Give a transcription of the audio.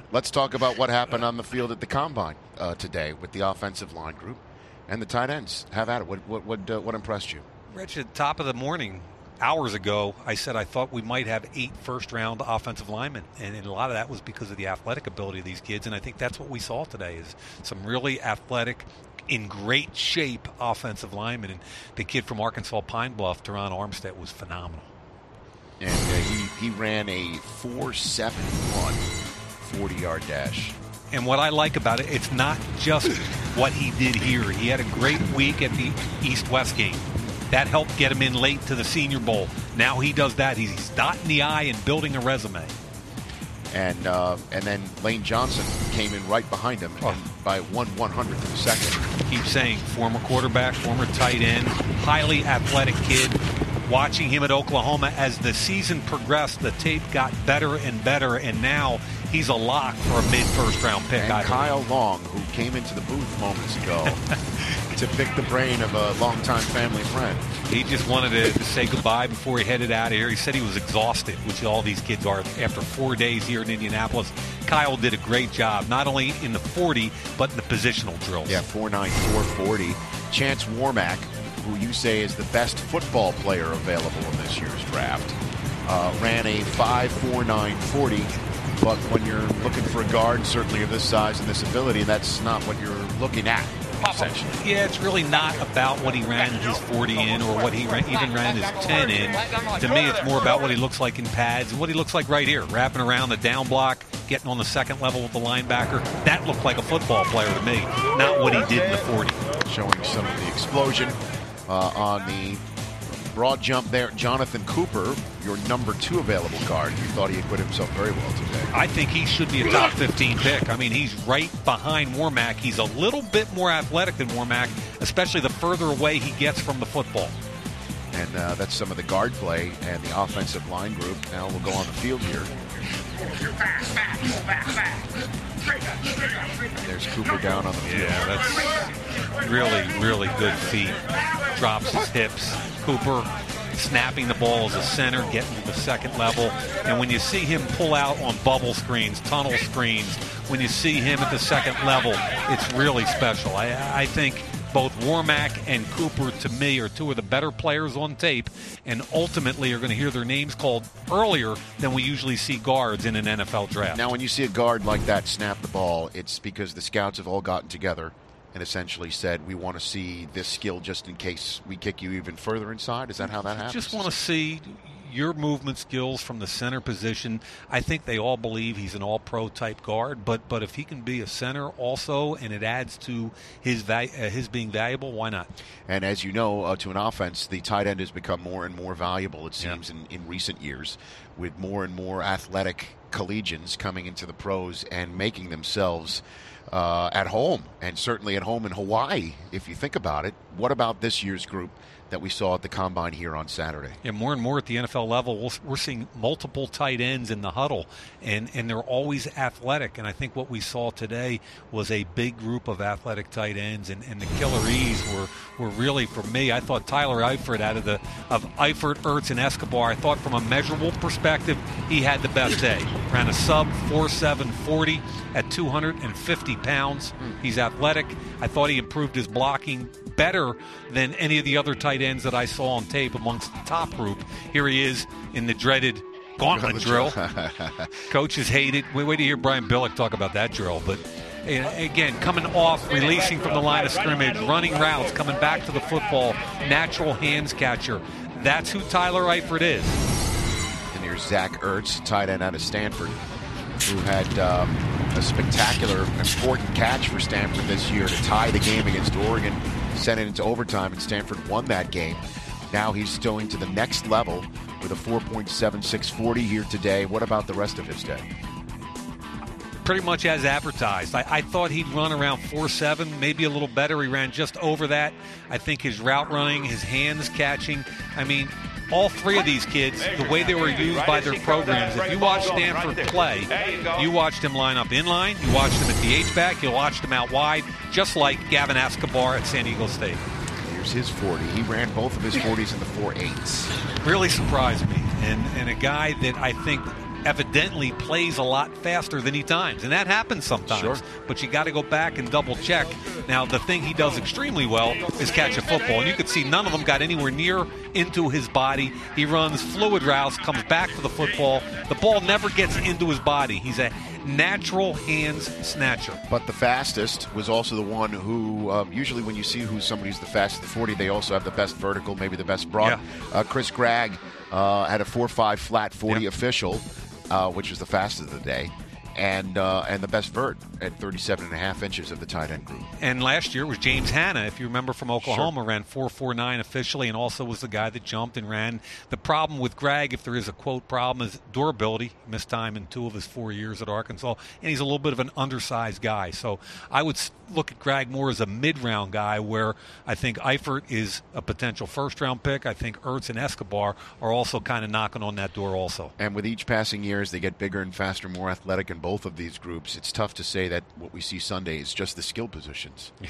Let's talk about what happened on the field at the Combine today with the offensive line group and the tight ends. Have at it. What impressed you? Rich, at the top of the morning, hours ago, I said I thought we might have 8 first-round offensive linemen, and a lot of that was because of the athletic ability of these kids, and I think that's what we saw today is some really athletic, in great shape offensive linemen, and the kid from Arkansas Pine Bluff, Teron Armstead, was phenomenal. And he ran a 4.71 40-yard dash. And what I like about it, it's not just what he did here. He had a great week at the East-West game. That helped get him in late to the Senior Bowl. Now he does that. He's dotting the I and building a resume. And then Lane Johnson came in right behind him by 1/100th of a second. Keep saying, former quarterback, former tight end, highly athletic kid. Watching him at Oklahoma as the season progressed, the tape got better and better, and now he's a lock for a mid-first round pick. And Kyle Long, who came into the booth moments ago to pick the brain of a longtime family friend. He just wanted to say goodbye before he headed out of here. He said he was exhausted, which all these kids are after 4 days here in Indianapolis. Kyle did a great job, not only in the 40, but in the positional drills. Yeah, 4.9, 4.40. Chance Warmack, who you say is the best football player available in this year's draft, ran a 5.49 40. But when you're looking for a guard, certainly of this size and this ability, that's not what you're looking at, essentially. Yeah, it's really not about what he ran his 40 in or what he even ran his 10 in. To me, it's more about what he looks like in pads and what he looks like right here, wrapping around the down block, getting on the second level with the linebacker. That looked like a football player to me, not what he did in the 40. Showing some of the explosion on the broad jump there. Jonathan Cooper, your number 2 available guard. You thought he acquitted himself very well today. I think he should be a top 15 pick. I mean, he's right behind Warmack. He's a little bit more athletic than Warmack, especially the further away he gets from the football. And that's some of the guard play and the offensive line group. Now we'll go on the field here. There's Cooper down on the field. Yeah, that's really, really good feet. Drops his hips. Cooper snapping the ball as a center, getting to the second level. And when you see him pull out on bubble screens, tunnel screens, when you see him at the second level, it's really special. I think both Warmack and Cooper, to me, are 2 of the better players on tape, and ultimately are going to hear their names called earlier than we usually see guards in an NFL draft. Now, when you see a guard like that snap the ball, it's because the scouts have all gotten together and essentially said, we want to see this skill just in case we kick you even further inside. Is that how that happens? Just want to see your movement skills from the center position. I think they all believe he's an all-pro type guard, but if he can be a center also and it adds to his being valuable, why not? And as you know, to an offense, the tight end has become more and more valuable, it seems, in recent years, with more and more athletic collegians coming into the pros and making themselves at home, and certainly at home in Hawaii, if you think about it. What about this year's group that we saw at the Combine here on Saturday? Yeah, more and more at the NFL level, we're seeing multiple tight ends in the huddle, and they're always athletic. And I think what we saw today was a big group of athletic tight ends, and the killeries were really, for me, I thought Tyler Eifert of Eifert, Ertz, and Escobar, I thought from a measurable perspective, he had the best day. Ran a sub 4.7 40 at 250 pounds. He's athletic. I thought he improved his blocking better than any of the other tight ends that I saw on tape amongst the top group. Here he is in the dreaded gauntlet drill. Coaches hate it. Wait to hear Brian Billick talk about that drill. But again, coming off, releasing from the line of scrimmage, running routes, coming back to the football, natural hands catcher. That's who Tyler Eifert is. And here's Zach Ertz, tight end out of Stanford, who had a spectacular, important catch for Stanford this year to tie the game against Oregon, sent it into overtime, and Stanford won that game. Now he's going to the next level with a 4.76 40 here today. What about the rest of his day? Pretty much as advertised. I thought he'd run around 4.7, maybe a little better. He ran just over that. I think his route running, his hands catching, I mean, all 3 of these kids, the way they were used by their programs, if you watch Stanford play, you watched him line up in line, you watched him at the H-back, you watched him out wide, just like Gavin Escobar at San Diego State. Here's his 40. He ran both of his 40s in the 4.8s. Really surprised me. And a guy that I think evidently plays a lot faster than he times, and that happens sometimes. Sure. But you got to go back and double check. Now, the thing he does extremely well is catch a football, and you could see none of them got anywhere near into his body. He runs fluid routes, comes back for the football. The ball never gets into his body. He's a natural hands snatcher. But the fastest was also the one who, usually when you see who somebody's the fastest at 40, they also have the best vertical, maybe the best broad. Yeah. Chris Gregg had a 4.5 flat 40 official, which was the fastest of the day. And the best vert at 37.5 inches of the tight end group. And last year it was James Hanna, if you remember, from Oklahoma, Sure. ran 4.49 officially, and also was the guy that jumped and ran. The problem with Gregg, if there is a quote problem, is durability. He missed time in 2 of his 4 years at Arkansas, and he's a little bit of an undersized guy. So I would look at Gregg more as a mid-round guy, where I think Eifert is a potential first-round pick. I think Ertz and Escobar are also kind of knocking on that door also. And with each passing year, as they get bigger and faster, more athletic in both of these groups, it's tough to say that what we see Sunday is just the skill positions.